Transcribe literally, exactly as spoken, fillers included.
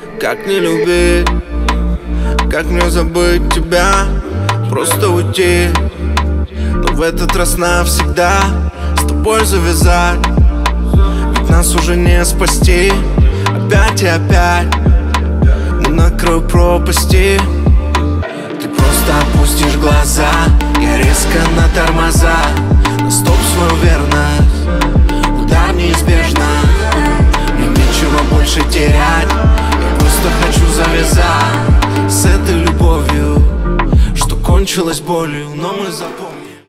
Как не любить, как мне забыть тебя, просто уйти, но в этот раз навсегда с тобой завязать. Ведь нас уже не спасти, опять и опять мы на краю пропасти. Ты просто опустишь глаза, я резко на тормоза, на стоп свою верность, удар неизбежно. Мне нечего больше терять, я просто хочу завязать с этой любовью, что кончилась болью, но мы запомним.